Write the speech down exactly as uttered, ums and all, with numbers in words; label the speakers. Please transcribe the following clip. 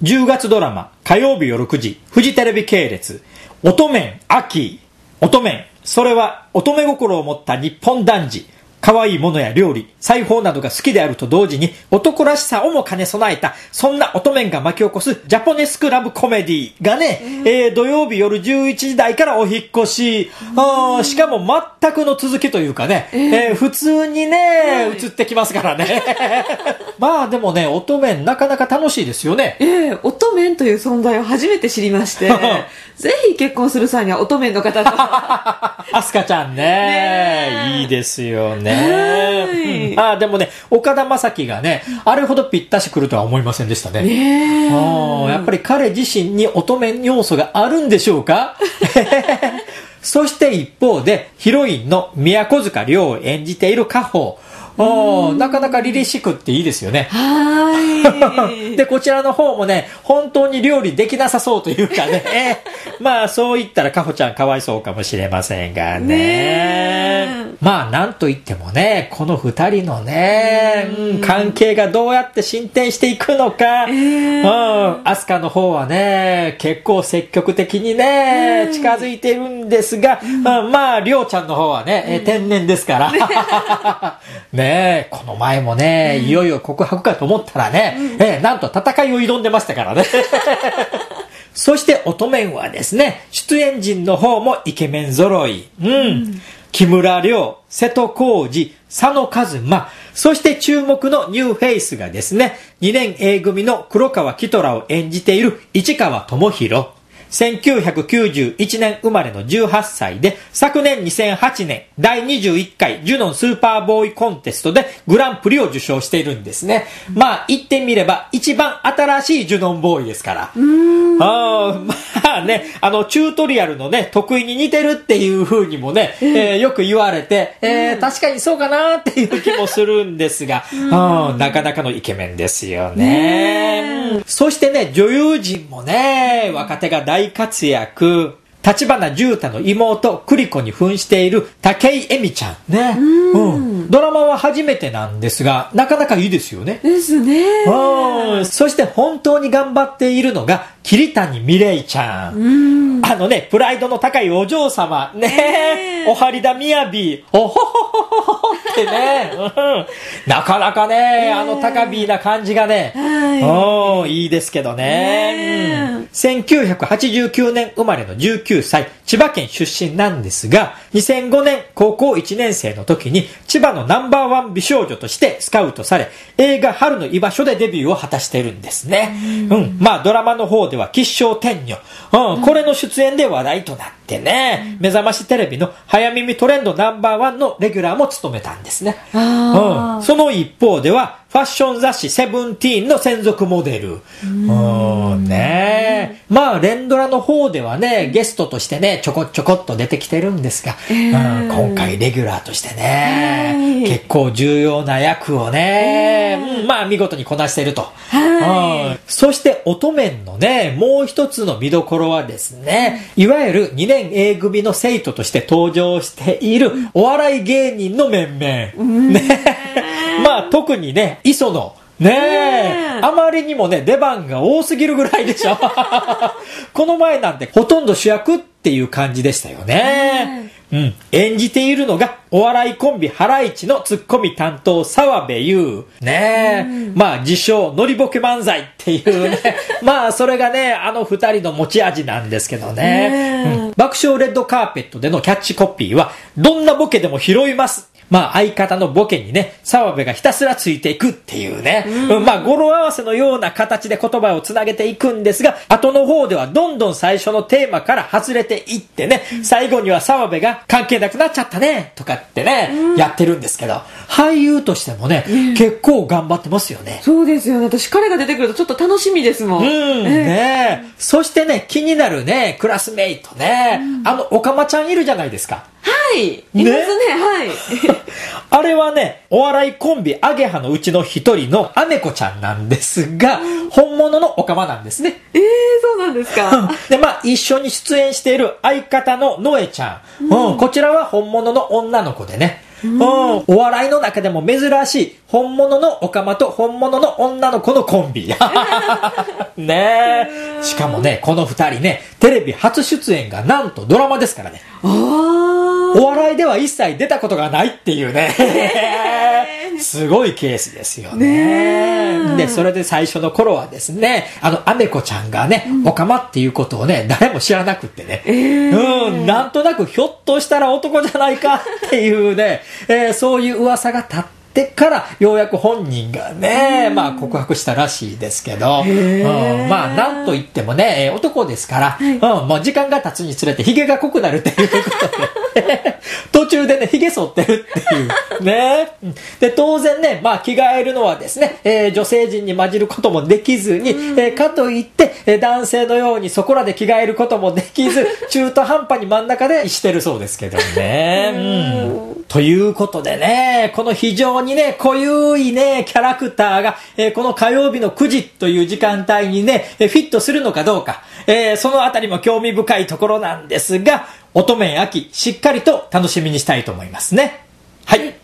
Speaker 1: じゅうがつドラマ、火曜日夜くじ、フジテレビ系列、乙女秋。乙女、それは乙女心を持った日本男児。可愛いものや料理、裁縫などが好きであると同時に男らしさをも兼ね備えた、そんな乙女が巻き起こすジャポネスクラブコメディがね、うん、えー、土曜日夜じゅういちじ台からお引っ越し、うん、あしかも全くの続きというかね、えーえー、普通にね、映ってきますからね。まあでもね、乙女なかなか楽しいですよね。
Speaker 2: えー、乙女という存在を初めて知りまして、ぜひ結婚する際には乙女の方と。
Speaker 1: アスカちゃんね、ねいいですよね。うん、あでもね、岡田将生がね、あれほどぴったしくるとは思いませんでしたね。ねあやっぱり彼自身に乙女要素があるんでしょうか。そして一方で、ヒロインの宮古塚涼を演じている夏帆。なかなか凛々しくっていいですよね。はいで、こちらの方もね、本当に料理できなさそうというかね。まあ、そう言ったらかほちゃんかわいそうかもしれませんがね。ねまあ、なんと言ってもね、この二人のね、うん、関係がどうやって進展していくのか。えー、うん。アスカの方はね、結構積極的にね、近づいているんですが、うん、まあ、りょうちゃんの方はね、うん、天然ですから。ねねえ、この前もね、うん、いよいよ告白かと思ったらね、うん、えー、なんと戦いを挑んでましたからね。そして乙女はですね、出演陣の方もイケメン揃い。うん。うん、木村亮、瀬戸康史、佐野一馬、そして注目のニューフェイスがですね、にねん A 組の黒川キトラを演じている市川智弘。せんきゅうひゃくきゅうじゅういちねん生まれのじゅうはっさいで、昨年にせんはちねんだいにじゅういっかいジュノンスーパーボーイコンテストでグランプリを受賞しているんですね。まあ言ってみれば一番新しいジュノンボーイですから。うーんあまあね、あのチュートリアルのね、得意に似てるっていう風にもね、えー、よく言われて、えー、確かにそうかなっていう気もするんですが、あなかなかのイケメンですよね。そしてね、女優陣もね、若手が大活躍。立花重太の妹、栗子に扮している武井絵美ちゃんね。うんうん。ドラマは初めてなんですが、なかなかいいですよね。
Speaker 2: ですね。
Speaker 1: うん。そして本当に頑張っているのが、桐谷美玲ちゃん。うん。あのね、プライドの高いお嬢様。ね。おはりだみやび。おほほほほほってね。うん。なかなかね、あの高美な感じがね。はい。いいですけどね。うん。せんきゅうひゃくはちじゅうきゅうねん生まれのじゅうきゅうさい、千葉県出身なんですが、にせんごねん高校いちねん生の時に千葉のナンバーワン美少女としてスカウトされ、映画春の居場所でデビューを果たしているんですね。うん、うん、まあドラマの方では吉祥天女、うん、これの出演で話題となってね、うん、目覚ましテレビの早耳トレンドナンバーワンのレギュラーも務めたんですね。うん、その一方ではファッション雑誌セブンティーンの専属モデル。うん、うんねまあ連ドラの方ではね、ゲストとしてね、ちょこちょこっと出てきてるんですが、えーうん、今回レギュラーとしてね、はい、結構重要な役をね、えーうん、まあ見事にこなしていると。はいうん、そして乙女のね、もう一つの見どころはですね、いわゆるにねん A 組の生徒として登場しているお笑い芸人の面々。うん、ねまあ特にね、磯野。ねえ、あまりにもね、出番が多すぎるぐらいでしょ。この前なんてほとんど主役っていう感じでしたよね。うん。演じているのが、お笑いコンビハライチのツッコミ担当澤部優。ねえ。まあ自称、ノリボケ漫才っていうね。まあそれがね、あの二人の持ち味なんですけどね。うん、爆笑レッドカーペットでのキャッチコピーは、どんなボケでも拾います。まあ相方のボケにね、澤部がひたすらついていくっていうね、うん、まあ語呂合わせのような形で言葉をつなげていくんですが、後の方ではどんどん最初のテーマから外れていってね、最後には澤部が関係なくなっちゃったねとかってね、うん、やってるんですけど、俳優としてもね、うん、結構頑張ってますよね。
Speaker 2: そうですよね。私彼が出てくるとちょっと楽しみですもん。うん、
Speaker 1: えー、ねそしてね、気になるね、クラスメイトね、うん、あの、おかまちゃんいるじゃないですか。
Speaker 2: はい。いますね。ねはい。
Speaker 1: あれはね、お笑いコンビアゲハのうちの一人のアメコちゃんなんですが、うん、本物のオカマなんですね。
Speaker 2: ええー、そうなんですか。
Speaker 1: で、まあ、一緒に出演している相方のノエちゃん。うん、うん、こちらは本物の女の子でね。 うん、お笑いの中でも珍しい本物のオカマと本物の女の子のコンビねえ、しかもねこの二人ねテレビ初出演がなんとドラマですからね。
Speaker 2: あー、
Speaker 1: お笑いでは一切出たことがないっていうねすごいケースですよね。
Speaker 2: ね
Speaker 1: で、それで最初の頃はですね、あの、アメコちゃんがね、うん、オカマっていうことをね、誰も知らなくってね、
Speaker 2: えー、
Speaker 1: うん、なんとなくひょっとしたら男じゃないかっていうね、えー、そういう噂が立って、でからようやく本人がね、まあ告白したらしいですけど、うん、まあなんといってもね男ですから、はい、うん、もう時間が経つにつれてヒゲが濃くなるっていうことで途中でねヒゲ剃ってるっていうね。で当然ね、まあ着替えるのはですね、えー、女性陣に混じることもできずに、えー、かといって、えー、男性のようにそこらで着替えることもできず中途半端に真ん中でしてるそうですけどね、うん、ということでね、この非常ににね、濃ゆいね、キャラクターが、えー、この火曜日のくじという時間帯にね、フィットするのかどうか、えー、そのあたりも興味深いところなんですが、乙女秋、しっかりと楽しみにしたいと思いますね。はい。